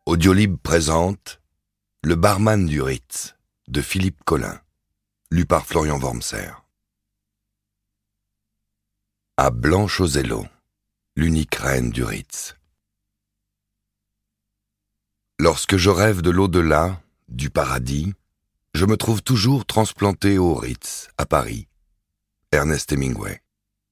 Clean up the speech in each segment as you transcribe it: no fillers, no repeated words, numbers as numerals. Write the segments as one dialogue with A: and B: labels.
A: Audiolib présente Le barman du Ritz de Philippe Collin, lu par Florian Wormser. À Blanche aux Élos, l'unique reine du Ritz. Lorsque je rêve de l'au-delà, du paradis, je me trouve toujours transplanté au Ritz, à Paris. Ernest Hemingway.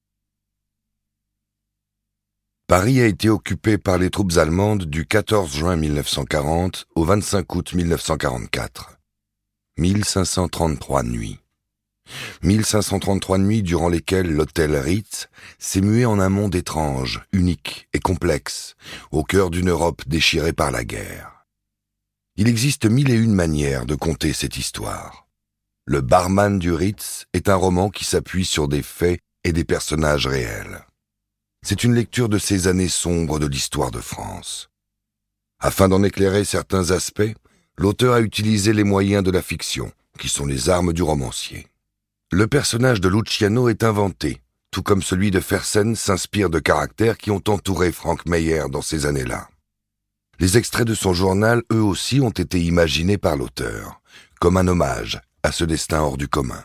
A: Paris a été occupé par les troupes allemandes du 14 juin 1940 au 25 août 1944. 1533 nuits. 1533 nuits durant lesquelles l'hôtel Ritz s'est mué en un monde étrange, unique et complexe, au cœur d'une Europe déchirée par la guerre. Il existe 1001 manières de conter cette histoire. Le barman du Ritz est un roman qui s'appuie sur des faits et des personnages réels. C'est une lecture de ces années sombres de l'histoire de France. Afin d'en éclairer certains aspects, l'auteur a utilisé les moyens de la fiction, qui sont les armes du romancier. Le personnage de Luciano est inventé, tout comme celui de Fersen s'inspire de caractères qui ont entouré Frank Meyer dans ces années-là. Les extraits de son journal, eux aussi, ont été imaginés par l'auteur, comme un hommage à ce destin hors du commun.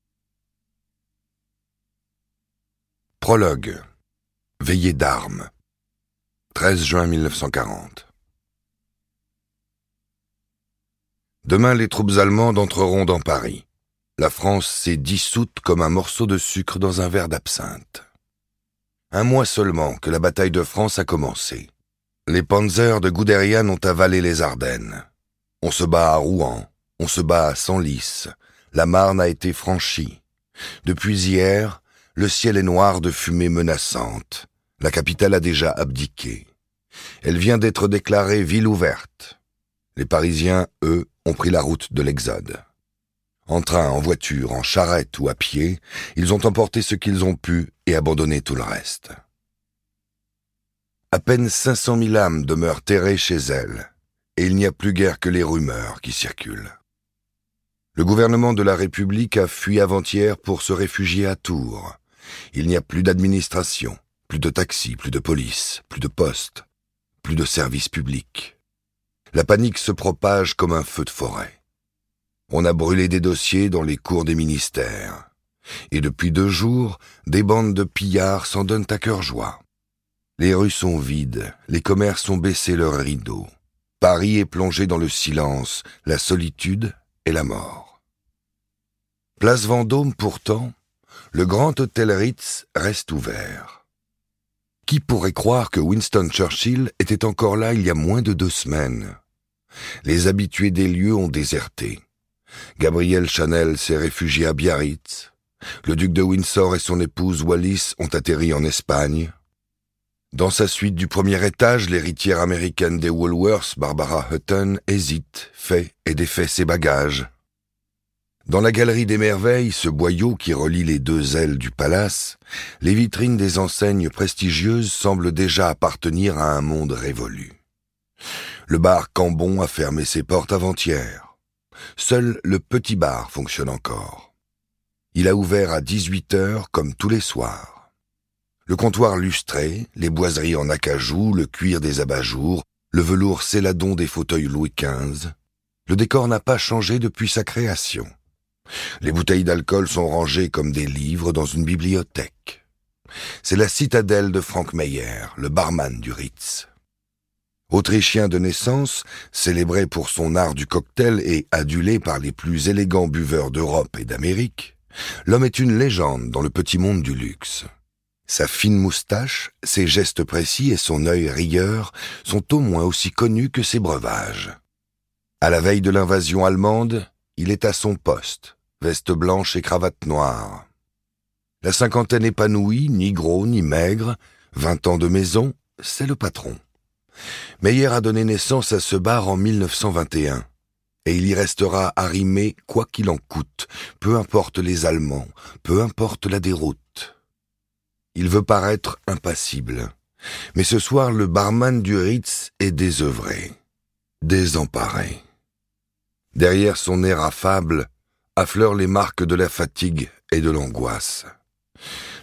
A: Prologue. Veillée d'armes. 13 juin 1940. Demain, les troupes allemandes entreront dans Paris. La France s'est dissoute comme un morceau de sucre dans un verre d'absinthe. Un mois seulement que la bataille de France a commencé. Les panzers de Guderian ont avalé les Ardennes. On se bat à Rouen, on se bat à Senlis. La Marne a été franchie. Depuis hier, le ciel est noir de fumée menaçante. La capitale a déjà abdiqué. Elle vient d'être déclarée ville ouverte. Les Parisiens, eux, ont pris la route de l'Exode. En train, en voiture, en charrette ou à pied, ils ont emporté ce qu'ils ont pu et abandonné tout le reste. À peine 500 000 âmes demeurent terrées chez elles, et il n'y a plus guère que les rumeurs qui circulent. Le gouvernement de la République a fui avant-hier pour se réfugier à Tours. Il n'y a plus d'administration, plus de taxis, plus de police, plus de postes, plus de services publics. La panique se propage comme un feu de forêt. On a brûlé des dossiers dans les cours des ministères. Et depuis 2 jours, des bandes de pillards s'en donnent à cœur joie. Les rues sont vides, les commerces ont baissé leurs rideaux. Paris est plongé dans le silence, la solitude et la mort. Place Vendôme, pourtant, le grand hôtel Ritz reste ouvert. Qui pourrait croire que Winston Churchill était encore là il y a moins de 2 semaines? Les habitués des lieux ont déserté. Gabrielle Chanel s'est réfugié à Biarritz. Le duc de Windsor et son épouse Wallis ont atterri en Espagne. Dans sa suite du premier étage, l'héritière américaine des Woolworths, Barbara Hutton, hésite, fait et défait ses bagages. Dans la galerie des merveilles, ce boyau qui relie les 2 ailes du palace, les vitrines des enseignes prestigieuses semblent déjà appartenir à un monde révolu. Le bar Cambon a fermé ses portes avant-hier. Seul le petit bar fonctionne encore. Il a ouvert à 18h comme tous les soirs. Le comptoir lustré, les boiseries en acajou, le cuir des abat-jours, le velours céladon des fauteuils Louis XV. Le décor n'a pas changé depuis sa création. Les bouteilles d'alcool sont rangées comme des livres dans une bibliothèque. C'est la citadelle de Frank Meyer, le barman du Ritz. Autrichien de naissance, célébré pour son art du cocktail et adulé par les plus élégants buveurs d'Europe et d'Amérique, l'homme est une légende dans le petit monde du luxe. Sa fine moustache, ses gestes précis et son œil rieur sont au moins aussi connus que ses breuvages. À la veille de l'invasion allemande, il est à son poste, veste blanche et cravate noire. La cinquantaine épanouie, ni gros ni maigre, 20 ans de maison, c'est le patron. Meyer a donné naissance à ce bar en 1921, et il y restera arrimé quoi qu'il en coûte, peu importe les Allemands, peu importe la déroute. Il veut paraître impassible, mais ce soir le barman du Ritz est désœuvré, désemparé. Derrière son air affable, affleurent les marques de la fatigue et de l'angoisse.